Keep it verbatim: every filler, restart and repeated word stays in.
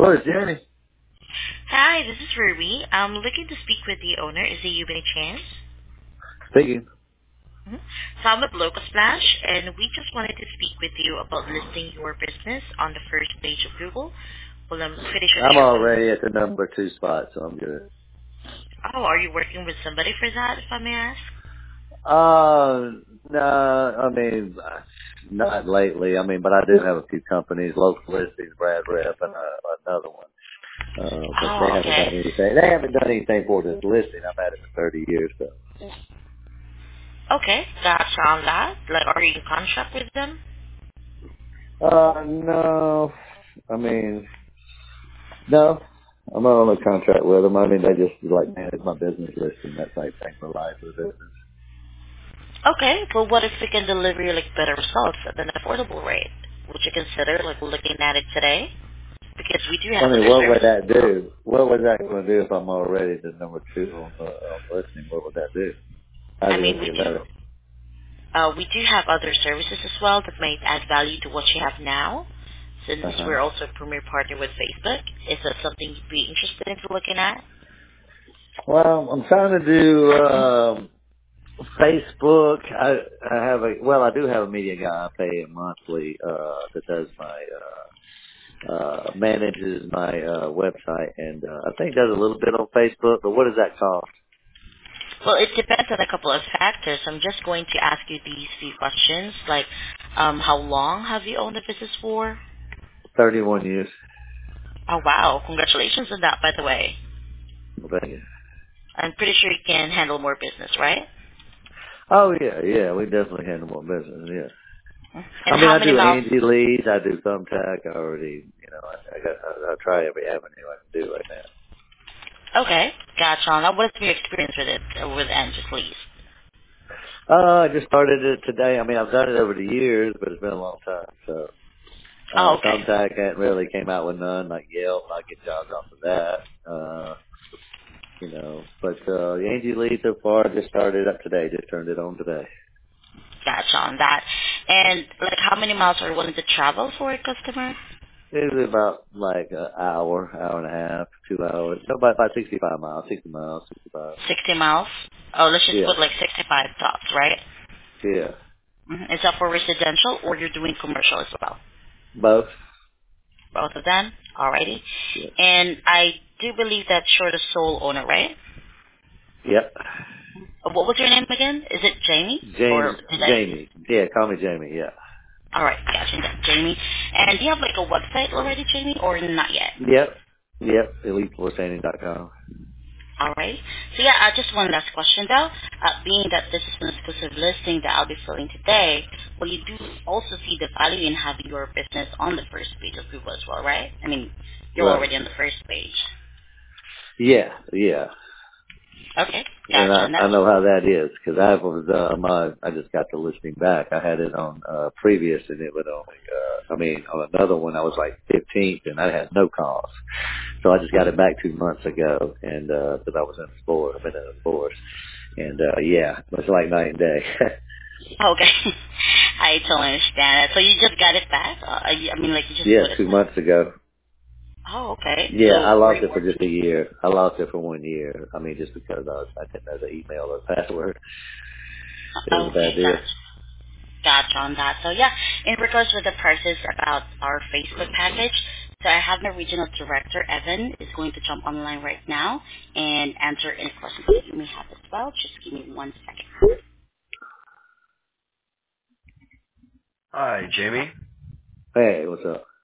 Hello, it's Jeremy. Hi, this is Ruby. I'm looking to speak with the owner. Is it you by chance? Speaking. Mm-hmm. So I'm with Local Splash, and we just wanted to speak with you about listing your business on the first page of Google. Well, I'm pretty sure that I'm you're familiar. already at the number two spot, so I'm good. Oh, are you working with somebody for that, if I may ask? Uh, no, I mean, uh, not lately. I mean, but I do have a few companies, local listings, Brad Rep, and uh, another one. Uh, but they Oh, haven't done okay. anything. They haven't done anything for this listing. I've had it for thirty years, so. Okay, gotcha on that. Like, are you in contract with them? Uh, no. I mean, no. I'm not on a contract with them. I mean, they just like manage my business listing, that type thing for life of the business. Okay, well, what if we can deliver you, like, better results at an affordable rate? Would you consider, like, looking at it today? Because we do I have mean, other what would services that as well. do? What was that going to do if I'm already the number two on the on listening? What would that do? How I does it mean, we make it do better? uh, we do have other services as well that might add value to what you have now. Since Uh huh. we're also a premier partner with Facebook, is that something you'd be interested in looking at? Well, I'm trying to do um, Facebook. I I have a well, I do have a media guy I pay him monthly uh, that does my uh, uh, manages my uh, website, and uh, I think does a little bit on Facebook. But what does that cost? Well, it depends on a couple of factors. I'm just going to ask you these few questions, like um, how long have you owned the business for? Thirty-one years. Oh, wow. Congratulations on that, by the way. Thank you. I'm pretty sure you can handle more business, right? Oh yeah, yeah, we definitely handle more business. Yeah. I And mean, how I many do miles? Angie leads. I do thumbtack. I already, you know, I, I got, I, I try every avenue I can do right now. Okay, gotcha. Now, what's your experience with it, uh, with Angie's Lease? Uh, I just started it today. I mean, I've done it over the years, but it's been a long time. So, uh, Oh, okay. thumbtack hadn't really came out with none like Yelp. I get jobs off of that. Uh, you know, but, uh, the Angie lead so far just started up today. Just turned it on today. Gotcha on that. And like how many miles are you willing to travel for a customer? It's about like an hour, hour and a half, two hours. No, about, about sixty-five miles, sixty miles, sixty-five. sixty miles? Oh, let's just Yeah, put like sixty-five tops, right? yeah. Mm-hmm. Is that for residential or you're doing commercial as well? Both. Both of them? Alrighty. Yeah. And I do believe that you're the sole owner, right? Yep. Uh, What was your name again? Is it Jamie? Or Jamie. did I? Jamie. Yeah, call me Jamie. Yeah. Alright, gotcha, Jamie. And do you have like a website already, Jamie, or not yet? Yep. Yep. elite force training dot com. All right. So yeah, uh, just one last question though. Uh, being that this is an exclusive listing that I'll be filling today, well, you do also see the value in having your business on the first page of Google as well, right? I mean, you're Right. already on the first page. Yeah. Yeah. Okay, And gotcha. I, And I that's know how that is because I was, uh, my, I just got the listing back. I had it on, uh, previous and it would only, uh, I mean, on another one I was like fifteenth and I had no calls. So I just got it back two months ago and, uh, cause I was in a sport, I've been in a force. And, uh, yeah, it's like night and day. okay. I totally understand that. So you just got it back? Uh, I I mean, like you just yeah, put it two back. months ago. Oh, okay. Yeah, I So were lost you it for just a working? year. I lost it for one year. I mean, just because I, I didn't know the email or password. It was Oh, a bad okay, deal. gotcha. Gotcha on that. So yeah, in regards with the prices about our Facebook package, so I have my regional director, Evan, is going to jump online right now and answer any questions that you may have as well. Just give me one second. Hi, Jamie. Hey, what's up?